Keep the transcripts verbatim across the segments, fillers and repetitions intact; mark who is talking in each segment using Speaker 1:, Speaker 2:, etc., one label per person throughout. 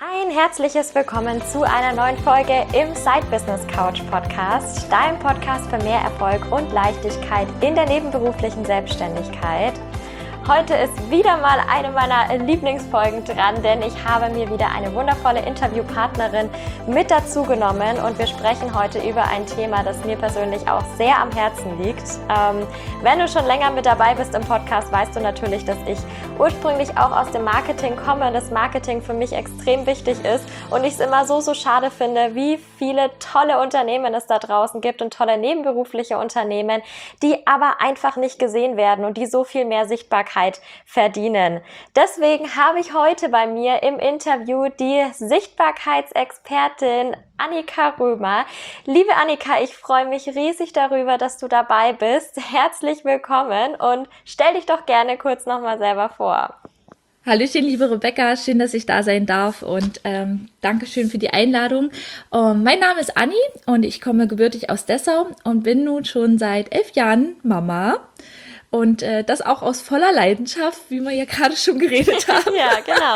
Speaker 1: Ein herzliches Willkommen zu einer neuen Folge im Side Business Couch Podcast, dein Podcast für mehr Erfolg und Leichtigkeit in der nebenberuflichen Selbstständigkeit. Heute ist wieder mal eine meiner Lieblingsfolgen dran, denn ich habe mir wieder eine wundervolle Interviewpartnerin mit dazu genommen und wir sprechen heute über ein Thema, das mir persönlich auch sehr am Herzen liegt. Ähm, wenn du schon länger mit dabei bist im Podcast, weißt du natürlich, dass ich ursprünglich auch aus dem Marketing komme, das Marketing für mich extrem wichtig ist und ich es immer so, so schade finde, wie viele tolle Unternehmen es da draußen gibt und tolle nebenberufliche Unternehmen, die aber einfach nicht gesehen werden und die so viel mehr Sichtbarkeit verdienen. Deswegen habe ich heute bei mir im Interview die Sichtbarkeitsexpertin Annika Römer. Liebe Annika, ich freue mich riesig darüber, dass du dabei bist. Herzlich willkommen und stell dich doch gerne kurz nochmal selber vor.
Speaker 2: Hallöchen, liebe Rebecca, schön, dass ich da sein darf und ähm, Dankeschön für die Einladung. Um, mein Name ist Anni und ich komme gebürtig aus Dessau und bin nun schon seit elf Jahren Mama. Und äh, das auch aus voller Leidenschaft, wie wir ja gerade schon geredet haben.
Speaker 1: Ja, genau.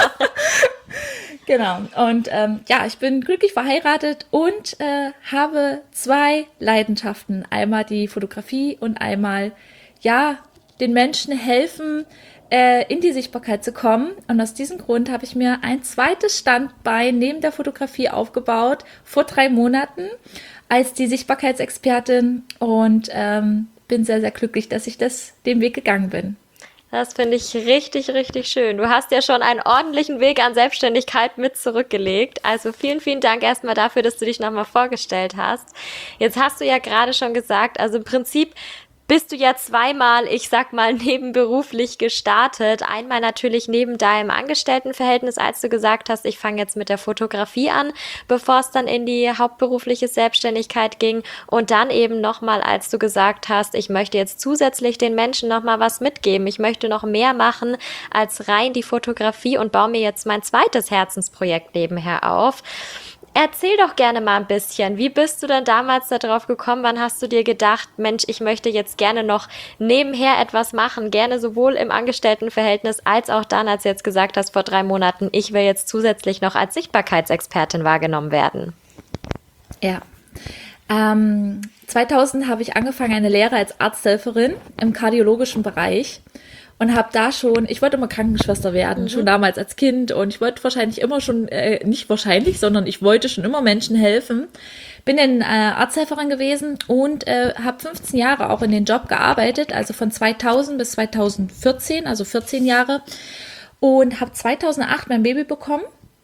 Speaker 2: Genau. Und ähm, ja, ich bin glücklich verheiratet und äh, habe zwei Leidenschaften. Einmal die Fotografie und einmal, ja, den Menschen helfen, äh, in die Sichtbarkeit zu kommen. Und aus diesem Grund habe ich mir ein zweites Standbein neben der Fotografie aufgebaut, vor drei Monaten, als die Sichtbarkeitsexpertin und ähm, bin sehr, sehr glücklich, dass ich das den Weg gegangen bin.
Speaker 1: Das finde ich richtig, richtig schön. Du hast ja schon einen ordentlichen Weg an Selbstständigkeit mit zurückgelegt. Also vielen, vielen Dank erstmal dafür, dass du dich nochmal vorgestellt hast. Jetzt hast du ja gerade schon gesagt, also im Prinzip bist du ja zweimal, ich sag mal, nebenberuflich gestartet. Einmal natürlich neben deinem Angestelltenverhältnis, als du gesagt hast, ich fange jetzt mit der Fotografie an, bevor es dann in die hauptberufliche Selbstständigkeit ging. Und dann eben nochmal, als du gesagt hast, ich möchte jetzt zusätzlich den Menschen nochmal was mitgeben. Ich möchte noch mehr machen als rein die Fotografie und baue mir jetzt mein zweites Herzensprojekt nebenher auf. Erzähl doch gerne mal ein bisschen, wie bist du denn damals darauf gekommen, wann hast du dir gedacht, Mensch, ich möchte jetzt gerne noch nebenher etwas machen, gerne sowohl im Angestelltenverhältnis als auch dann, als du jetzt gesagt hast vor drei Monaten, ich will jetzt zusätzlich noch als Sichtbarkeitsexpertin wahrgenommen werden?
Speaker 2: Ja, ähm, zweitausend habe ich angefangen, eine Lehre als Arzthelferin im kardiologischen Bereich. Und habe da schon, ich wollte immer Krankenschwester werden, mhm. schon damals als Kind. Und ich wollte wahrscheinlich immer schon, äh, nicht wahrscheinlich, sondern ich wollte schon immer Menschen helfen. Bin dann äh, Arzthelferin gewesen und äh, habe fünfzehn Jahre auch in den Job gearbeitet, also von zweitausend bis zweitausendvierzehn, also vierzehn Jahre. Und habe zweitausendacht mein Baby bekommen.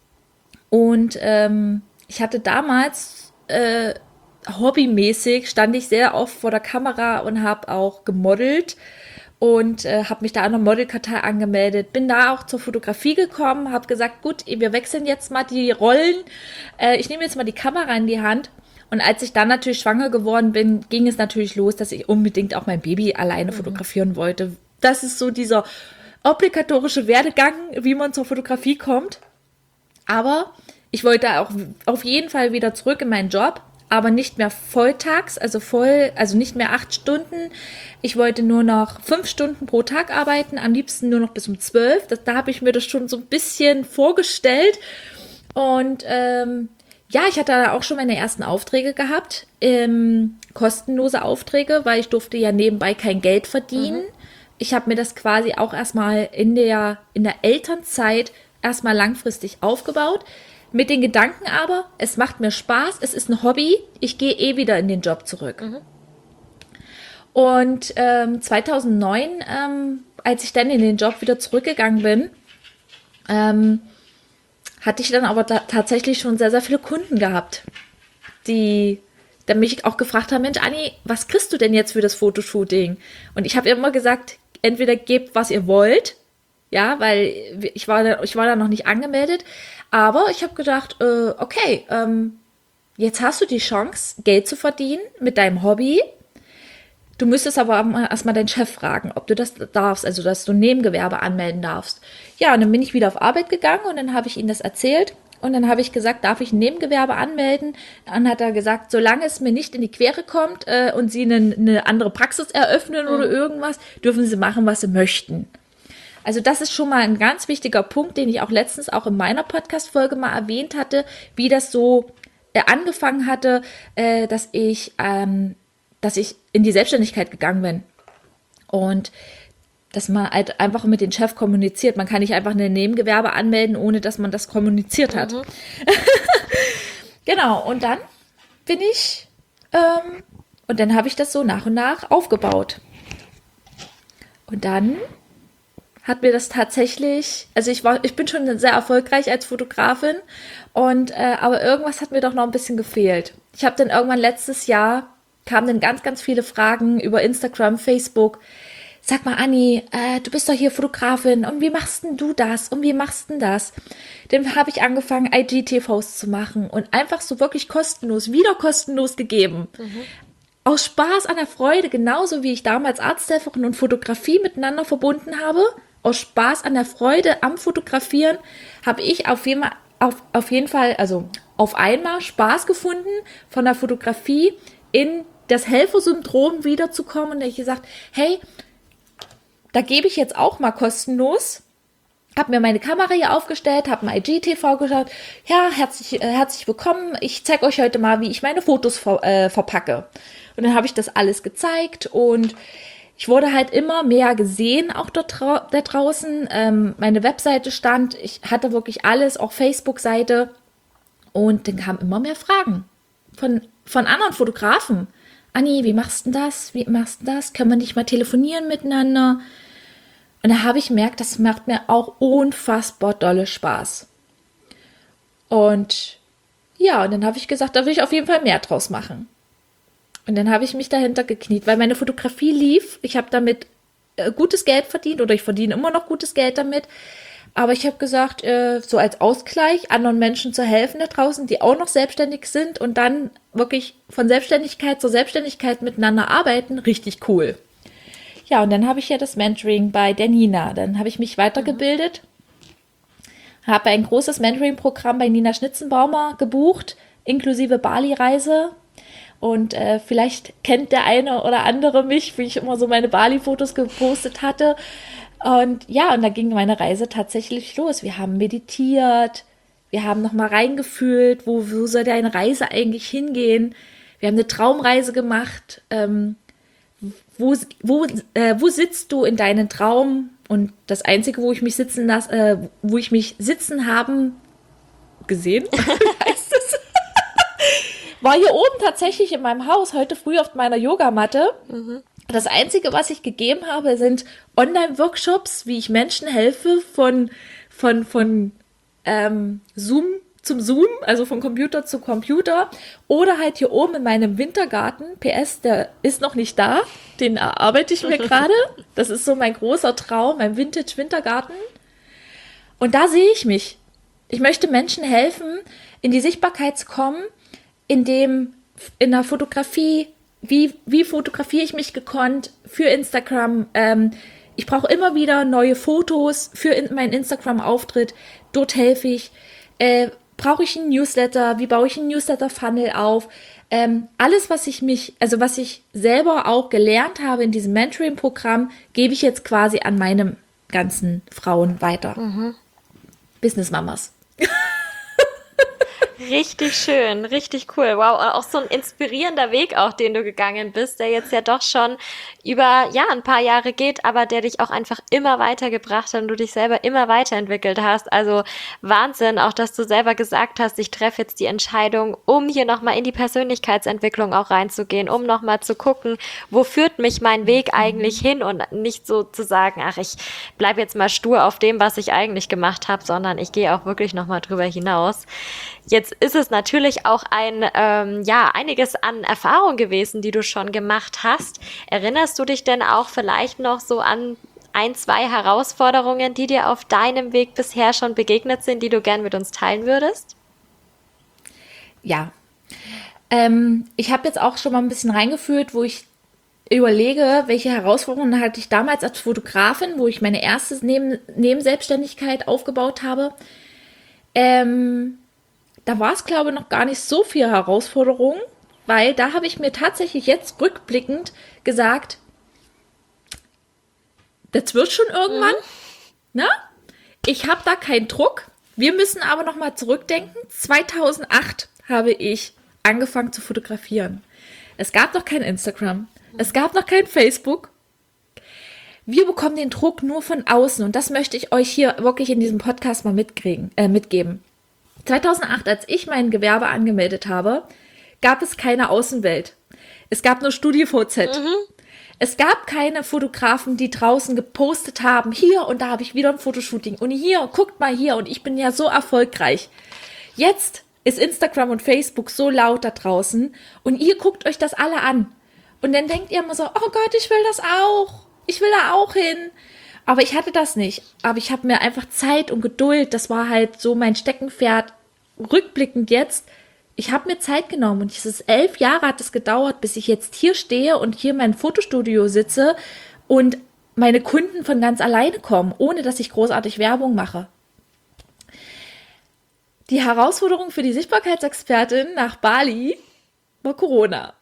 Speaker 2: Und ähm, ich hatte damals, äh, hobbymäßig, stand ich sehr oft vor der Kamera und habe auch gemodelt. Und äh, habe mich da an der Modelkartei angemeldet, bin da auch zur Fotografie gekommen, habe gesagt, gut, wir wechseln jetzt mal die Rollen, äh, ich nehme jetzt mal die Kamera in die Hand. Und als ich dann natürlich schwanger geworden bin, ging es natürlich los, dass ich unbedingt auch mein Baby alleine mhm. fotografieren wollte. Das ist so dieser obligatorische Werdegang, wie man zur Fotografie kommt. Aber ich wollte auch auf jeden Fall wieder zurück in meinen Job, aber nicht mehr volltags, also voll, also nicht mehr acht Stunden. Ich wollte nur noch fünf Stunden pro Tag arbeiten, am liebsten nur noch bis um zwölf. Das, da habe ich mir das schon so ein bisschen vorgestellt. Und ähm, ja, ich hatte auch schon meine ersten Aufträge gehabt, ähm, kostenlose Aufträge, weil ich durfte ja nebenbei kein Geld verdienen. Mhm. Ich habe mir das quasi auch erstmal in der, in der Elternzeit erstmal langfristig aufgebaut. Mit den Gedanken aber, es macht mir Spaß, es ist ein Hobby, ich gehe eh wieder in den Job zurück. Mhm. Und ähm, zweitausendneun, ähm, als ich dann in den Job wieder zurückgegangen bin, ähm, hatte ich dann aber da tatsächlich schon sehr, sehr viele Kunden gehabt, die dann mich auch gefragt haben, Mensch, Anni, was kriegst du denn jetzt für das Fotoshooting? Und ich habe immer gesagt, entweder gebt, was ihr wollt, ja, weil ich war da, ich war da noch nicht angemeldet, aber ich habe gedacht, äh, okay, ähm, jetzt hast du die Chance, Geld zu verdienen mit deinem Hobby. Du müsstest aber erstmal deinen Chef fragen, ob du das darfst, also dass du ein Nebengewerbe anmelden darfst. Ja, und dann bin ich wieder auf Arbeit gegangen und dann habe ich ihm das erzählt. Und dann habe ich gesagt, darf ich ein Nebengewerbe anmelden? Dann hat er gesagt, solange es mir nicht in die Quere kommt äh, und Sie eine, eine andere Praxis eröffnen mhm. oder irgendwas, dürfen Sie machen, was Sie möchten. Also das ist schon mal ein ganz wichtiger Punkt, den ich auch letztens auch in meiner Podcast-Folge mal erwähnt hatte, wie das so äh, angefangen hatte, äh, dass ich, ähm, dass ich in die Selbstständigkeit gegangen bin. Und dass man halt einfach mit dem Chef kommuniziert. Man kann nicht einfach ein Nebengewerbe anmelden, ohne dass man das kommuniziert hat. Mhm. Genau, und dann bin ich, ähm, und dann habe ich das so nach und nach aufgebaut. Und dann hat mir das tatsächlich, also ich war, ich bin schon sehr erfolgreich als Fotografin, und äh, aber irgendwas hat mir doch noch ein bisschen gefehlt. Ich habe dann irgendwann letztes Jahr, kamen dann ganz, ganz viele Fragen über Instagram, Facebook. Sag mal, Anni, äh, du bist doch hier Fotografin, und wie machst denn du das? Und wie machst denn das? Dann habe ich angefangen, I G T Vs zu machen und einfach so wirklich kostenlos, wieder kostenlos gegeben. Mhm. Aus Spaß an der Freude, genauso wie ich damals Arzthelferin und Fotografie miteinander verbunden habe. Aus Spaß an der Freude am Fotografieren habe ich auf jeden, Fall, auf, auf jeden Fall, also auf einmal Spaß gefunden, von der Fotografie in das Helfersyndrom wiederzukommen. Und da habe ich gesagt, hey, da gebe ich jetzt auch mal kostenlos, habe mir meine Kamera hier aufgestellt, habe ein I G T V geschaut. Ja, herzlich, äh, herzlich willkommen. Ich zeige euch heute mal, wie ich meine Fotos ver, äh, verpacke. Und dann habe ich das alles gezeigt, und ich wurde halt immer mehr gesehen, auch dort da draußen. Ähm, meine Webseite stand, ich hatte wirklich alles, auch Facebook-Seite. Und dann kamen immer mehr Fragen von, von anderen Fotografen. Anni, wie machst du das? Wie machst du das? Können wir nicht mal telefonieren miteinander? Und da habe ich gemerkt, das macht mir auch unfassbar dolle Spaß. Und ja, und dann habe ich gesagt, da will ich auf jeden Fall mehr draus machen. Und dann habe ich mich dahinter gekniet, weil meine Fotografie lief. Ich habe damit äh, gutes Geld verdient, oder ich verdiene immer noch gutes Geld damit. Aber ich habe gesagt, äh, so als Ausgleich, anderen Menschen zu helfen da draußen, die auch noch selbstständig sind und dann wirklich von Selbstständigkeit zur Selbstständigkeit miteinander arbeiten, richtig cool. Ja, und dann habe ich ja das Mentoring bei der Nina. Dann habe ich mich weitergebildet, mhm. habe ein großes Mentoring-Programm bei Nina Schnitzenbaumer gebucht, inklusive Bali-Reise. Und äh, vielleicht kennt der eine oder andere mich, wie ich immer so meine Bali-Fotos gepostet hatte. Und ja, und da ging meine Reise tatsächlich los. Wir haben meditiert, wir haben nochmal reingefühlt, wo, wo soll deine Reise eigentlich hingehen? Wir haben eine Traumreise gemacht. Ähm, wo, wo, äh, wo sitzt du in deinem Traum? Und das Einzige, wo ich mich sitzen lasse, äh, wo ich mich sitzen haben gesehen, heißt es, war hier oben tatsächlich in meinem Haus, heute früh auf meiner Yogamatte. Mhm. Das Einzige, was ich gegeben habe, sind Online-Workshops, wie ich Menschen helfe, von, von, von ähm, Zoom zum Zoom, also von Computer zu Computer. Oder halt hier oben in meinem Wintergarten. P S, der ist noch nicht da. Den erarbeite ich mir gerade. Das ist so mein großer Traum, mein Vintage-Wintergarten. Und da sehe ich mich. Ich möchte Menschen helfen, in die Sichtbarkeit zu kommen, in dem, in der Fotografie, wie, wie fotografiere ich mich gekonnt für Instagram. Ähm, ich brauche immer wieder neue Fotos für in, meinen Instagram-Auftritt. Dort helfe ich. Äh, brauche ich einen Newsletter? Wie baue ich einen Newsletter-Funnel auf? Ähm, alles, was ich mich, also was ich selber auch gelernt habe in diesem Mentoring-Programm, gebe ich jetzt quasi an meine ganzen Frauen weiter. Mhm. Business-Mamas.
Speaker 1: Richtig schön, richtig cool. Wow, und auch so ein inspirierender Weg auch, den du gegangen bist, der jetzt ja doch schon über, ja, ein paar Jahre geht, aber der dich auch einfach immer weitergebracht hat und du dich selber immer weiterentwickelt hast. Also Wahnsinn, auch dass du selber gesagt hast, ich treffe jetzt die Entscheidung, um hier nochmal in die Persönlichkeitsentwicklung auch reinzugehen, um nochmal zu gucken, wo führt mich mein Weg eigentlich hin, und nicht so zu sagen, ach, ich bleibe jetzt mal stur auf dem, was ich eigentlich gemacht habe, sondern ich gehe auch wirklich nochmal drüber hinaus. Jetzt ist es natürlich auch ein, ähm, ja, einiges an Erfahrung gewesen, die du schon gemacht hast. Erinnerst du dich denn auch vielleicht noch so an ein, zwei Herausforderungen, die dir auf deinem Weg bisher schon begegnet sind, die du gern mit uns teilen würdest?
Speaker 2: Ja, ähm, ich habe jetzt auch schon mal ein bisschen reingeführt, wo ich überlege, welche Herausforderungen hatte ich damals als Fotografin, wo ich meine erste Neben- Nebenselbstständigkeit aufgebaut habe. Ähm, Da war es, glaube ich, noch gar nicht so viel Herausforderung, weil da habe ich mir tatsächlich jetzt rückblickend gesagt, das wird schon irgendwann. Mhm. Ne? Ich habe da keinen Druck. Wir müssen aber noch mal zurückdenken. zweitausendacht habe ich angefangen zu fotografieren. Es gab noch kein Instagram. Es gab noch kein Facebook. Wir bekommen den Druck nur von außen. Und das möchte ich euch hier wirklich in diesem Podcast mal mitkriegen, äh, mitgeben. zweitausendacht, als ich mein Gewerbe angemeldet habe, gab es keine Außenwelt. Es gab nur StudiVZ. Mhm. Es gab keine Fotografen, die draußen gepostet haben, hier und da habe ich wieder ein Fotoshooting und hier, guckt mal hier und ich bin ja so erfolgreich. Jetzt ist Instagram und Facebook so laut da draußen und ihr guckt euch das alle an. Und dann denkt ihr immer so, oh Gott, ich will das auch. Ich will da auch hin. Aber ich hatte das nicht. Aber ich habe mir einfach Zeit und Geduld, das war halt so mein Steckenpferd, rückblickend jetzt. Ich habe mir Zeit genommen und dieses elf Jahre hat es gedauert, bis ich jetzt hier stehe und hier in meinem Fotostudio sitze und meine Kunden von ganz alleine kommen, ohne dass ich großartig Werbung mache. Die Herausforderung für die Sichtbarkeitsexpertin nach Bali war Corona.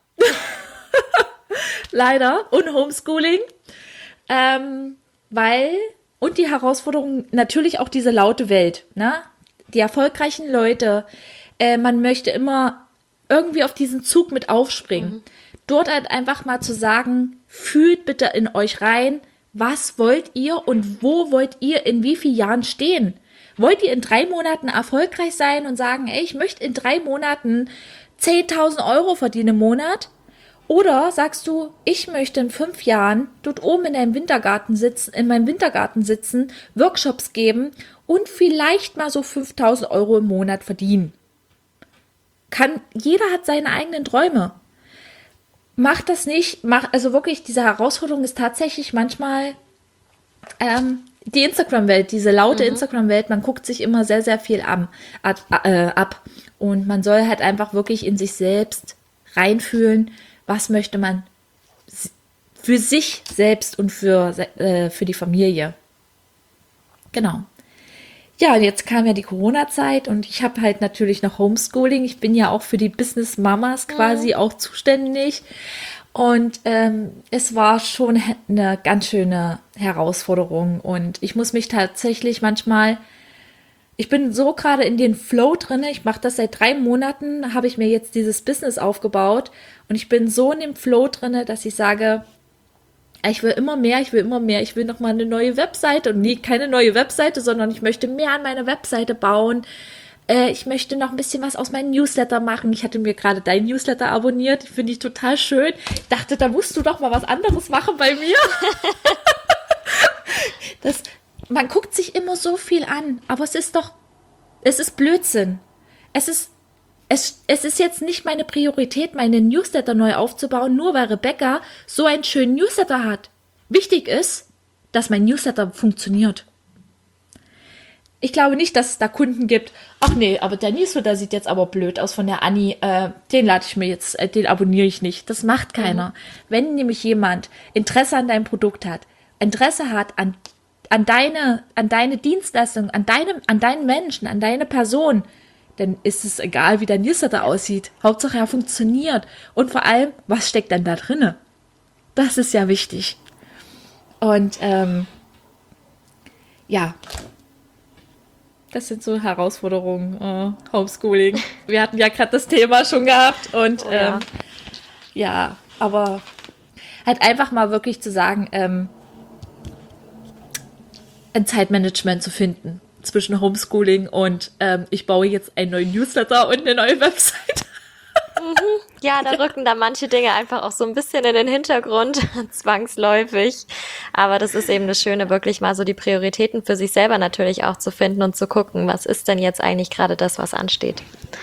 Speaker 2: Leider. Und Homeschooling. Ähm, weil, und die Herausforderung natürlich auch diese laute Welt, ne? Die erfolgreichen Leute, äh, man möchte immer irgendwie auf diesen Zug mit aufspringen. Mhm. Dort halt einfach mal zu sagen, fühlt bitte in euch rein, was wollt ihr und wo wollt ihr in wie vielen Jahren stehen? Wollt ihr in drei Monaten erfolgreich sein und sagen, ey, ich möchte in drei Monaten zehntausend Euro verdienen im Monat? Oder sagst du, ich möchte in fünf Jahren dort oben in deinem Wintergarten sitzen, in meinem Wintergarten sitzen, Workshops geben und vielleicht mal so fünftausend Euro im Monat verdienen? Kann, jeder hat seine eigenen Träume. Macht das nicht, mach, also wirklich, diese Herausforderung ist tatsächlich manchmal ähm, die Instagram-Welt, diese laute mhm. Instagram-Welt, man guckt sich immer sehr, sehr viel am, ab, äh, ab. Und man soll halt einfach wirklich in sich selbst reinfühlen, was möchte man für sich selbst und für, äh, für die Familie. Genau. Ja, jetzt kam ja die Corona-Zeit und ich habe halt natürlich noch Homeschooling. Ich bin ja auch für die Business-Mamas quasi mhm. auch zuständig. Und ähm, es war schon eine ganz schöne Herausforderung. Und ich muss mich tatsächlich manchmal, ich bin so gerade in den Flow drin. Ich mache das seit drei Monaten, habe ich mir jetzt dieses Business aufgebaut. Und ich bin so in dem Flow drin, dass ich sage, ich will immer mehr, ich will immer mehr, ich will nochmal eine neue Webseite und nee, keine neue Webseite, sondern ich möchte mehr an meine Webseite bauen. Äh, ich möchte noch ein bisschen was aus meinem Newsletter machen. Ich hatte mir gerade dein Newsletter abonniert, finde ich total schön. Ich dachte, da musst du doch mal was anderes machen bei mir. das, man guckt sich immer so viel an, aber es ist doch, es ist Blödsinn. Es ist Es, es ist jetzt nicht meine Priorität, meine Newsletter neu aufzubauen, nur weil Rebecca so einen schönen Newsletter hat. Wichtig ist, dass mein Newsletter funktioniert. Ich glaube nicht, dass es da Kunden gibt, ach nee, aber der Newsletter sieht jetzt aber blöd aus von der Anni, äh, den lade ich mir jetzt, äh, den abonniere ich nicht. Das macht keiner. Mhm. Wenn nämlich jemand Interesse an deinem Produkt hat, Interesse hat an, an deine, an deine Dienstleistung, an deinem, an deinen Menschen, an deine Person, dann ist es egal, wie dein Newsletter aussieht. Hauptsache, er funktioniert. Und vor allem, was steckt denn da drinne? Das ist ja wichtig. Und ähm, ja, das sind so Herausforderungen, äh, Homeschooling. Wir hatten ja gerade das Thema schon gehabt. Und oh, ja. Ähm, ja, aber halt einfach mal wirklich zu sagen, ähm, ein Zeitmanagement zu finden zwischen Homeschooling und ähm, ich baue jetzt einen neuen Newsletter und eine neue Website.
Speaker 1: Mhm. Ja, da rücken da manche Dinge einfach auch so ein bisschen in den Hintergrund, zwangsläufig. Aber das ist eben das Schöne, wirklich mal so die Prioritäten für sich selber natürlich auch zu finden und zu gucken, was ist denn jetzt eigentlich gerade das, was ansteht.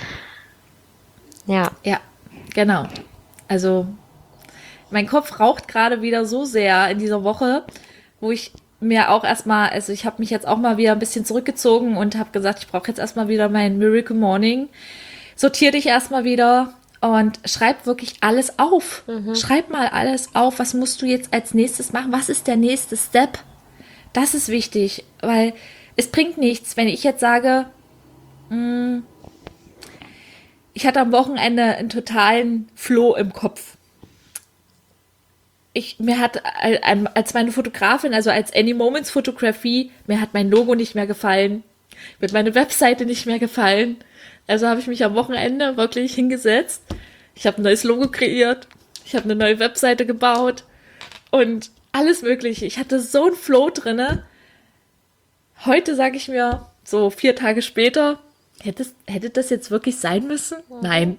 Speaker 1: Ja.
Speaker 2: Ja, genau. Also mein Kopf raucht gerade wieder so sehr in dieser Woche, wo ich mir auch erstmal, also ich habe mich jetzt auch mal wieder ein bisschen zurückgezogen und habe gesagt, ich brauche jetzt erstmal wieder mein Miracle Morning. Sortier dich erstmal wieder und schreib wirklich alles auf. Mhm. Schreib mal alles auf, was musst du jetzt als nächstes machen? Was ist der nächste Step? Das ist wichtig, weil es bringt nichts, wenn ich jetzt sage, mh, ich hatte am Wochenende einen totalen Floh im Kopf. ich, mir hat als meine Fotografin, also als Any Moments Fotografie, mir hat mein Logo nicht mehr gefallen, mir hat meine Webseite nicht mehr gefallen. Also habe ich mich am Wochenende wirklich hingesetzt. Ich habe ein neues Logo kreiert, ich habe eine neue Webseite gebaut und alles Mögliche. Ich hatte so einen Flow drinne. Heute sage ich mir, so vier Tage später, hätte, hätte das jetzt wirklich sein müssen? Mhm. Nein.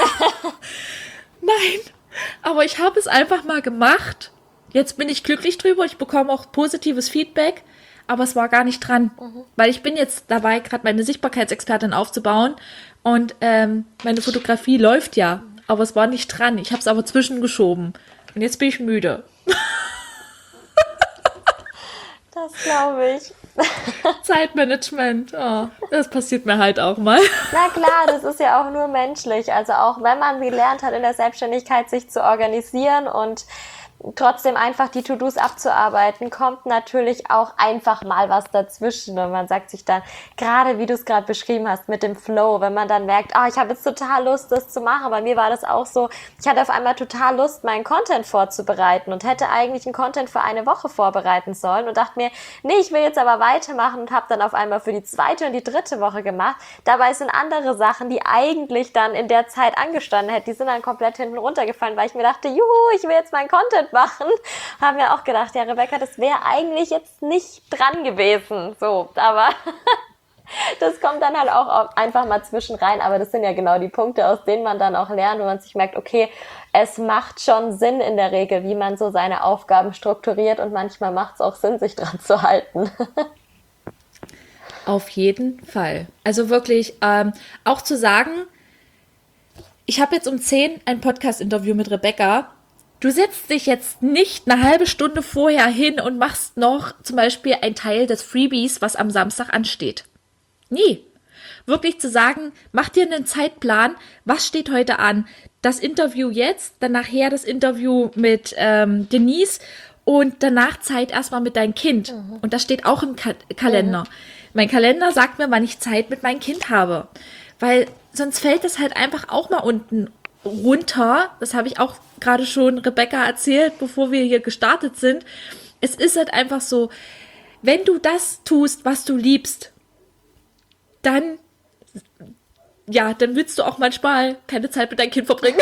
Speaker 2: Nein. Aber ich habe es einfach mal gemacht. Jetzt bin ich glücklich drüber. Ich bekomme auch positives Feedback. Aber es war gar nicht dran. Mhm. Weil ich bin jetzt dabei, gerade meine Sichtbarkeitsexpertin aufzubauen. Und ähm, meine Fotografie läuft ja. Aber es war nicht dran. Ich habe es aber zwischengeschoben. Und jetzt bin ich müde.
Speaker 1: Das glaube ich.
Speaker 2: Zeitmanagement, oh, das passiert mir halt auch mal.
Speaker 1: Na klar, das ist ja auch nur menschlich. Also auch wenn man gelernt hat, in der Selbstständigkeit sich zu organisieren und trotzdem einfach die To-Dos abzuarbeiten, kommt natürlich auch einfach mal was dazwischen und man sagt sich dann, gerade wie du es gerade beschrieben hast mit dem Flow, wenn man dann merkt, oh, ich habe jetzt total Lust, das zu machen. Bei mir war das auch so, ich hatte auf einmal total Lust, meinen Content vorzubereiten und hätte eigentlich einen Content für eine Woche vorbereiten sollen und dachte mir, nee, ich will jetzt aber weitermachen und habe dann auf einmal für die zweite und die dritte Woche gemacht. Dabei sind andere Sachen, die eigentlich dann in der Zeit angestanden hätten, die sind dann komplett hinten runtergefallen, weil ich mir dachte, juhu, ich will jetzt meinen Content machen, haben wir auch gedacht, ja Rebecca, das wäre eigentlich jetzt nicht dran gewesen, so, aber das kommt dann halt auch einfach mal zwischen rein, aber das sind ja genau die Punkte, aus denen man dann auch lernt, wo man sich merkt, okay, es macht schon Sinn in der Regel, wie man so seine Aufgaben strukturiert und manchmal macht es auch Sinn, sich dran zu halten.
Speaker 2: Auf jeden Fall. Also wirklich, ähm, auch zu sagen, ich habe jetzt um zehn ein Podcast-Interview mit Rebecca. Du setzt dich jetzt nicht eine halbe Stunde vorher hin und machst noch zum Beispiel einen Teil des Freebies, was am Samstag ansteht. Nie. Wirklich zu sagen, mach dir einen Zeitplan, was steht heute an? Das Interview jetzt, dann nachher das Interview mit ähm, Denise und danach Zeit erstmal mit deinem Kind. Mhm. Und das steht auch im Ka- Kalender. Mhm. Mein Kalender sagt mir, wann ich Zeit mit meinem Kind habe. Weil sonst fällt das halt einfach auch mal unten runter. Das habe ich auch gerade schon Rebecca erzählt, bevor wir hier gestartet sind. Es ist halt einfach so, wenn du das tust, was du liebst, dann, ja, dann willst du auch manchmal keine Zeit mit deinem Kind verbringen.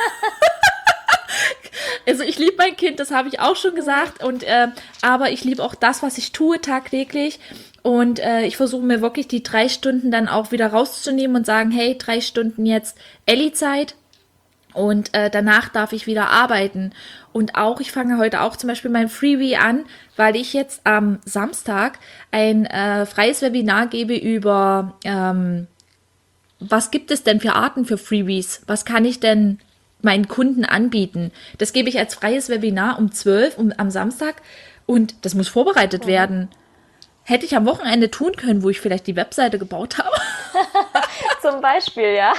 Speaker 2: Also ich liebe mein Kind, das habe ich auch schon gesagt, und äh, aber ich liebe auch das, was ich tue tagtäglich. Und äh, ich versuche mir wirklich die drei Stunden dann auch wieder rauszunehmen und sagen, hey, drei Stunden jetzt Elli-Zeit. Und äh, danach darf ich wieder arbeiten. Und auch, ich fange heute auch zum Beispiel mein Freebie an, weil ich jetzt am Samstag ein äh, freies Webinar gebe über, ähm, was gibt es denn für Arten für Freebies? Was kann ich denn meinen Kunden anbieten? Das gebe ich als freies Webinar um zwölf um, am Samstag und das muss vorbereitet mhm. werden. Hätte ich am Wochenende tun können, wo ich vielleicht die Webseite gebaut habe.
Speaker 1: Zum Beispiel, ja.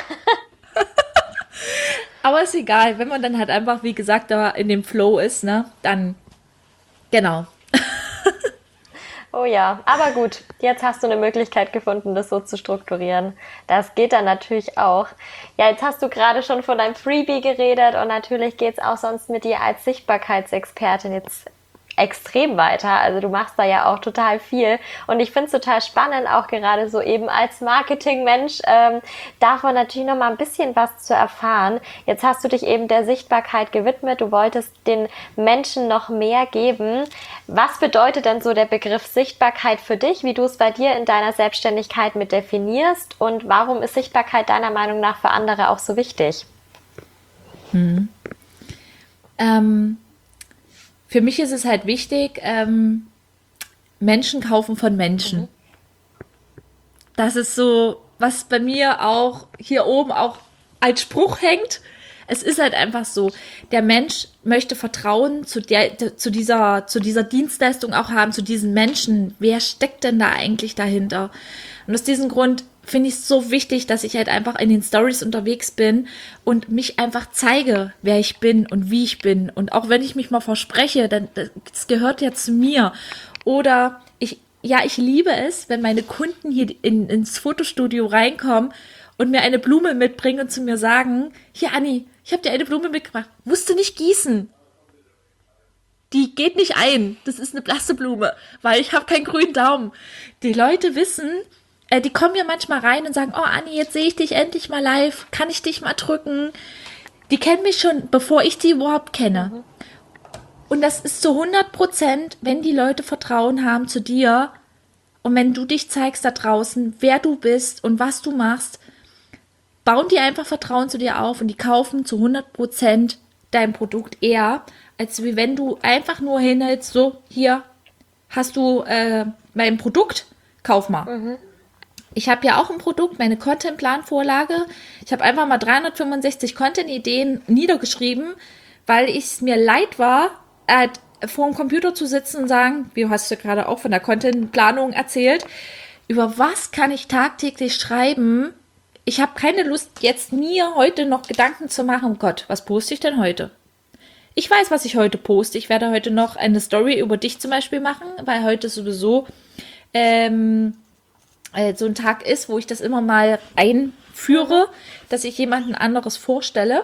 Speaker 2: Aber ist egal, wenn man dann halt einfach, wie gesagt, da in dem Flow ist, ne, dann, genau.
Speaker 1: Oh ja, aber gut, jetzt hast du eine Möglichkeit gefunden, das so zu strukturieren. Das geht dann natürlich auch. Ja, jetzt hast du gerade schon von deinem Freebie geredet und natürlich geht's auch sonst mit dir als Sichtbarkeitsexpertin jetzt extrem weiter. Also du machst da ja auch total viel und ich finde es total spannend, auch gerade so eben als Marketingmensch ähm, davon natürlich noch mal ein bisschen was zu erfahren. Jetzt hast du dich eben der Sichtbarkeit gewidmet, du wolltest den Menschen noch mehr geben. Was bedeutet denn so der Begriff Sichtbarkeit für dich, wie du es bei dir in deiner Selbstständigkeit mit definierst und warum ist Sichtbarkeit deiner Meinung nach für andere auch so wichtig?
Speaker 2: Hm. Ähm Für mich ist es halt wichtig, ähm, Menschen kaufen von Menschen. Mhm. Das ist so, was bei mir auch hier oben auch als Spruch hängt. Es ist halt einfach so, der Mensch möchte Vertrauen zu, der, zu, dieser, zu dieser Dienstleistung auch haben, zu diesen Menschen. Wer steckt denn da eigentlich dahinter? Und aus diesem Grund finde ich es so wichtig, dass ich halt einfach in den Stories unterwegs bin und mich einfach zeige, wer ich bin und wie ich bin. Und auch wenn ich mich mal verspreche, dann das gehört ja zu mir. Oder ich, ja, ich liebe es, wenn meine Kunden hier in, ins Fotostudio reinkommen und mir eine Blume mitbringen und zu mir sagen, hier Anni, ich habe dir eine Blume mitgebracht, musst du nicht gießen. die geht nicht ein. Das ist eine blasse Blume, weil ich habe keinen grünen Daumen. Die Leute wissen, äh, die kommen ja manchmal rein und sagen, oh Anni, jetzt sehe ich dich endlich mal live, kann ich dich mal drücken? Die kennen mich schon, bevor ich die überhaupt kenne. Mhm. Und das ist zu hundert Prozent, wenn die Leute Vertrauen haben zu dir und wenn du dich zeigst da draußen, wer du bist und was du machst, bauen die einfach Vertrauen zu dir auf und die kaufen zu hundert Prozent dein Produkt eher, als wie wenn du einfach nur hinhältst, so, hier hast du äh, mein Produkt, kauf mal. Mhm. Ich habe ja auch ein Produkt, meine Content-Plan-Vorlage. Ich habe einfach mal dreihundertfünfundsechzig Content-Ideen niedergeschrieben, weil es mir leid war, äh, vor dem Computer zu sitzen und sagen, wie hast du gerade auch von der Content-Planung erzählt, über was kann ich tagtäglich schreiben? Ich habe keine Lust, jetzt mir heute noch Gedanken zu machen, oh Gott, was poste ich denn heute? Ich weiß, was ich heute poste. Ich werde heute noch eine Story über dich zum Beispiel machen, weil heute sowieso ähm, äh, so ein Tag ist, wo ich das immer mal einführe, dass ich jemanden anderes vorstelle.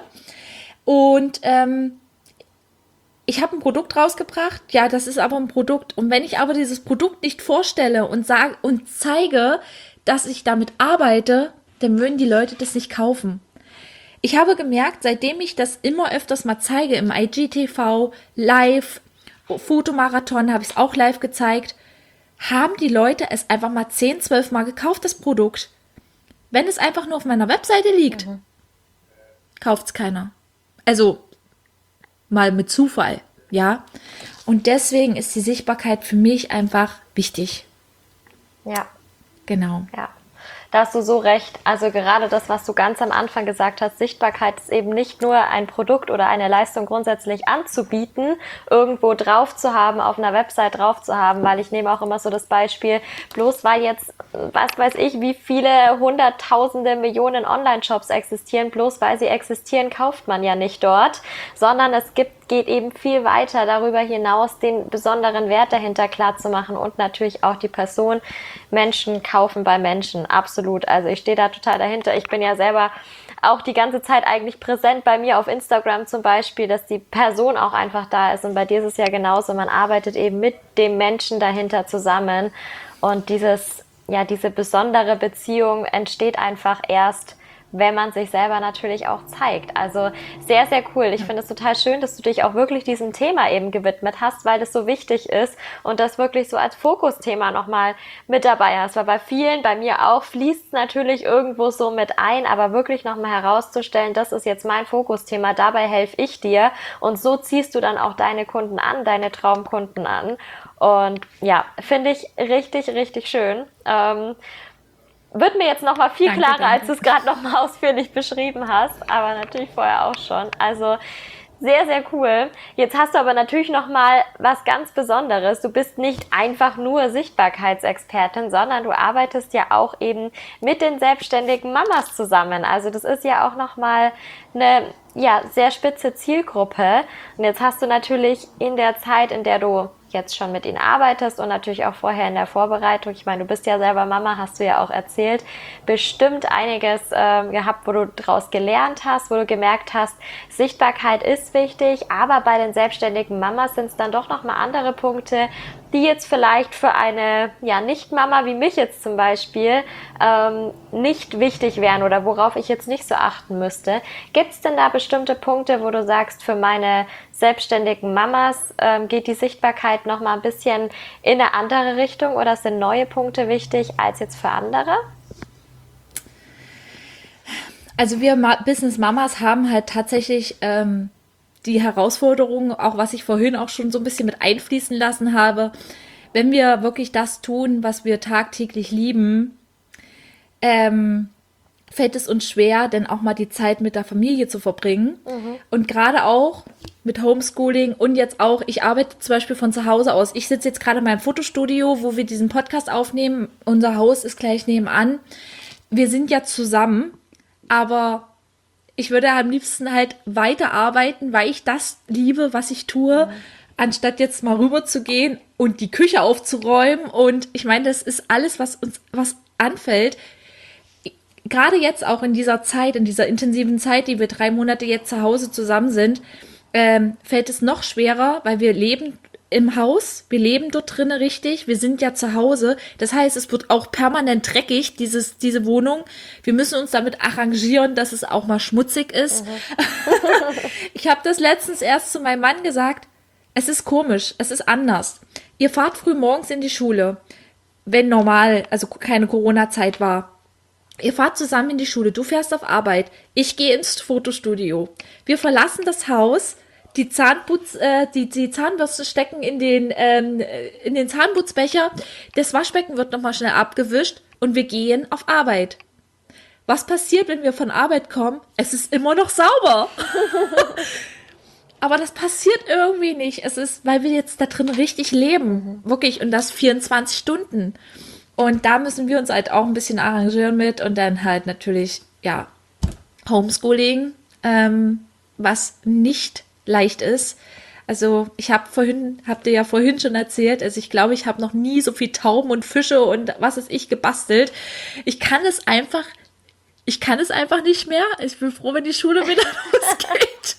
Speaker 2: Und ähm, ich habe ein Produkt rausgebracht, ja, das ist aber ein Produkt. Und wenn ich aber dieses Produkt nicht vorstelle und sage und zeige, dass ich damit arbeite, dann würden die Leute das nicht kaufen. Ich habe gemerkt, seitdem ich das immer öfters mal zeige, im I G T V, live, Fotomarathon habe ich es auch live gezeigt, haben die Leute es einfach mal zehn, zwölf Mal gekauft, das Produkt. Wenn es einfach nur auf meiner Webseite liegt, mhm. kauft es keiner. Also mal mit Zufall, ja. Und deswegen ist die Sichtbarkeit für mich einfach wichtig.
Speaker 1: Ja.
Speaker 2: Genau.
Speaker 1: Ja. Da hast du so recht. Also gerade das, was du ganz am Anfang gesagt hast, Sichtbarkeit ist eben nicht nur ein Produkt oder eine Leistung grundsätzlich anzubieten, irgendwo drauf zu haben, auf einer Website drauf zu haben, weil ich nehme auch immer so das Beispiel, bloß weil jetzt, was weiß ich, wie viele hunderttausende, Millionen Online-Shops existieren, bloß weil sie existieren, kauft man ja nicht dort, sondern es gibt geht eben viel weiter darüber hinaus, den besonderen Wert dahinter klar zu machen und natürlich auch die Person. Menschen kaufen bei Menschen, absolut. Also ich stehe da total dahinter. Ich bin ja selber auch die ganze Zeit eigentlich präsent bei mir auf Instagram zum Beispiel, dass die Person auch einfach da ist. Und bei dir ist es ja genauso. Man arbeitet eben mit dem Menschen dahinter zusammen. Und dieses, ja, diese besondere Beziehung entsteht einfach erst, wenn man sich selber natürlich auch zeigt. Also sehr, sehr cool. Ich finde es total schön, dass du dich auch wirklich diesem Thema eben gewidmet hast, weil das so wichtig ist und das wirklich so als Fokusthema nochmal mit dabei hast. Weil bei vielen, bei mir auch, fließt es natürlich irgendwo so mit ein, aber wirklich nochmal herauszustellen, das ist jetzt mein Fokusthema, dabei helfe ich dir und so ziehst du dann auch deine Kunden an, deine Traumkunden an. Und ja, finde ich richtig, richtig schön. Ähm, Wird mir jetzt nochmal viel danke, klarer, danke. Als du es gerade nochmal ausführlich beschrieben hast, aber natürlich vorher auch schon. Also sehr, sehr cool. Jetzt hast du aber natürlich nochmal was ganz Besonderes. Du bist nicht einfach nur Sichtbarkeitsexpertin, sondern du arbeitest ja auch eben mit den selbstständigen Mamas zusammen. Also das ist ja auch nochmal eine ja, sehr spitze Zielgruppe. Und jetzt hast du natürlich in der Zeit, in der du jetzt schon mit ihnen arbeitest und natürlich auch vorher in der Vorbereitung, ich meine, du bist ja selber Mama, hast du ja auch erzählt, bestimmt einiges äh, gehabt, wo du daraus gelernt hast, wo du gemerkt hast, Sichtbarkeit ist wichtig, aber bei den selbstständigen Mamas sind es dann doch nochmal andere Punkte, die jetzt vielleicht für eine ja Nicht-Mama wie mich jetzt zum Beispiel ähm, nicht wichtig wären oder worauf ich jetzt nicht so achten müsste. Gibt es denn da bestimmte Punkte, wo du sagst, für meine selbstständigen Mamas ähm, geht die Sichtbarkeit noch mal ein bisschen in eine andere Richtung oder sind neue Punkte wichtig als jetzt für andere?
Speaker 2: Also wir Ma- Business Mamas haben halt tatsächlich ähm, die Herausforderung, auch was ich vorhin auch schon so ein bisschen mit einfließen lassen habe, wenn wir wirklich das tun, was wir tagtäglich lieben, ähm, fällt es uns schwer, denn auch mal die Zeit mit der Familie zu verbringen. Mhm. Und gerade auch mit Homeschooling und jetzt auch, ich arbeite zum Beispiel von zu Hause aus. Ich sitze jetzt gerade in meinem Fotostudio, wo wir diesen Podcast aufnehmen. Unser Haus ist gleich nebenan. Wir sind ja zusammen, aber ich würde am liebsten halt weiterarbeiten, weil ich das liebe, was ich tue, mhm. anstatt jetzt mal rüber zu gehen und die Küche aufzuräumen. Und ich meine, das ist alles, was uns was anfällt. Gerade jetzt auch in dieser Zeit, in dieser intensiven Zeit, die wir drei Monate jetzt zu Hause zusammen sind, ähm, fällt es noch schwerer, weil wir leben im Haus, wir leben dort drinnen richtig, wir sind ja zu Hause. Das heißt, es wird auch permanent dreckig, dieses, diese Wohnung. Wir müssen uns damit arrangieren, dass es auch mal schmutzig ist. Mhm. Ich habe das letztens erst zu meinem Mann gesagt, es ist komisch, es ist anders. Ihr fahrt früh morgens in die Schule, wenn normal, also keine Corona-Zeit war. Ihr fahrt zusammen in die Schule, du fährst auf Arbeit, ich gehe ins Fotostudio. Wir verlassen das Haus, die Zahnputz, äh, die, die Zahnbürste stecken in den, ähm, in den Zahnputzbecher, das Waschbecken wird nochmal schnell abgewischt und wir gehen auf Arbeit. Was passiert, wenn wir von Arbeit kommen? Es ist immer noch sauber. Aber das passiert irgendwie nicht. Es ist, weil wir jetzt da drin richtig leben. Wirklich. Und das vierundzwanzig Stunden. Und da müssen wir uns halt auch ein bisschen arrangieren mit und dann halt natürlich, ja, Homeschooling, ähm, was nicht leicht ist. Also ich habe vorhin, habt ihr ja vorhin schon erzählt, also ich glaube, ich habe noch nie so viel Tauben und Fische und was ist ich gebastelt. Ich kann es einfach, ich kann es einfach nicht mehr. Ich bin froh, wenn die Schule wieder losgeht.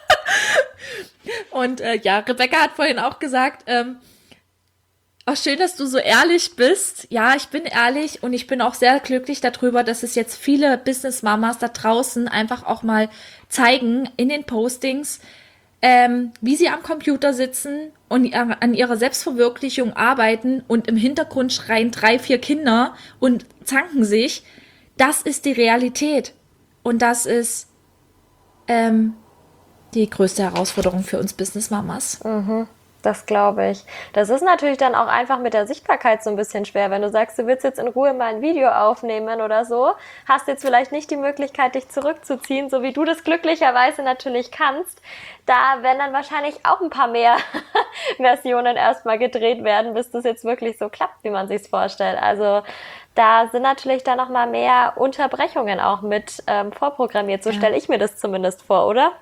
Speaker 2: Und äh, ja, Rebecca hat vorhin auch gesagt, ähm, oh, schön, dass du so ehrlich bist. Ja, ich bin ehrlich und ich bin auch sehr glücklich darüber, dass es jetzt viele Business-Mamas da draußen einfach auch mal zeigen in den Postings, ähm, wie sie am Computer sitzen und an ihrer Selbstverwirklichung arbeiten und im Hintergrund schreien drei, vier Kinder und zanken sich. Das ist die Realität. Und das ist ähm, die größte Herausforderung für uns Business-Mamas.
Speaker 1: Mhm. Das glaube ich. Das ist natürlich dann auch einfach mit der Sichtbarkeit so ein bisschen schwer. Wenn du sagst, du willst jetzt in Ruhe mal ein Video aufnehmen oder so, hast jetzt vielleicht nicht die Möglichkeit, dich zurückzuziehen, so wie du das glücklicherweise natürlich kannst. Da werden dann wahrscheinlich auch ein paar mehr Versionen erstmal gedreht werden, bis das jetzt wirklich so klappt, wie man sich's vorstellt. Also da sind natürlich dann nochmal mehr Unterbrechungen auch mit ähm, vorprogrammiert. So ja. Stelle ich mir das zumindest vor, oder?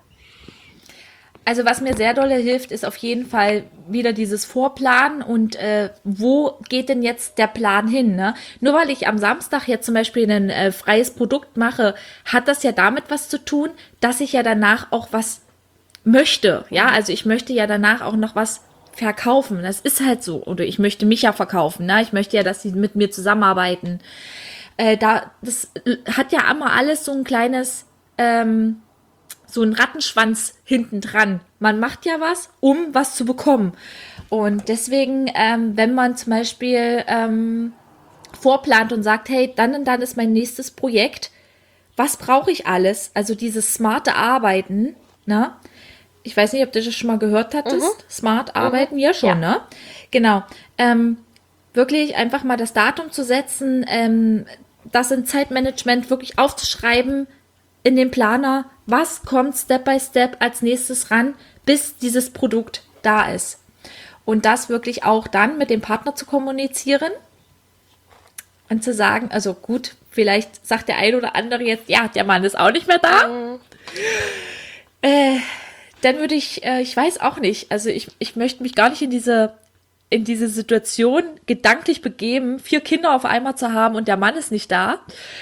Speaker 2: Also was mir sehr dolle hilft, ist auf jeden Fall wieder dieses Vorplanen und äh, wo geht denn jetzt der Plan hin? Ne? Nur weil ich am Samstag jetzt zum Beispiel ein äh, freies Produkt mache, hat das ja damit was zu tun, dass ich ja danach auch was möchte. Ja, also ich möchte ja danach auch noch was verkaufen. Das ist halt so. Oder ich möchte mich ja verkaufen. Ne? Ich möchte ja, dass sie mit mir zusammenarbeiten. Äh, da, das hat ja immer alles so ein kleines... Ähm, so ein Rattenschwanz hinten dran. Man macht ja was, um was zu bekommen. Und deswegen, ähm, wenn man zum Beispiel ähm, vorplant und sagt, hey, dann und dann ist mein nächstes Projekt, was brauche ich alles? Also dieses smarte Arbeiten, ne? Ich weiß nicht, ob du das schon mal gehört hattest. Mhm. Smart Arbeiten, mhm. ja schon, ja. Ne? Genau. Ähm, wirklich einfach mal das Datum zu setzen, ähm, das in Zeitmanagement wirklich aufzuschreiben, in den Planer, was kommt Step by Step als nächstes ran, bis dieses Produkt da ist. Und das wirklich auch dann mit dem Partner zu kommunizieren und zu sagen, also gut, vielleicht sagt der ein oder andere jetzt, ja, der Mann ist auch nicht mehr da. Mhm. Äh, dann würde ich, äh, ich weiß auch nicht, also ich, ich möchte mich gar nicht in diese, in diese Situation gedanklich begeben, vier Kinder auf einmal zu haben und der Mann ist nicht da.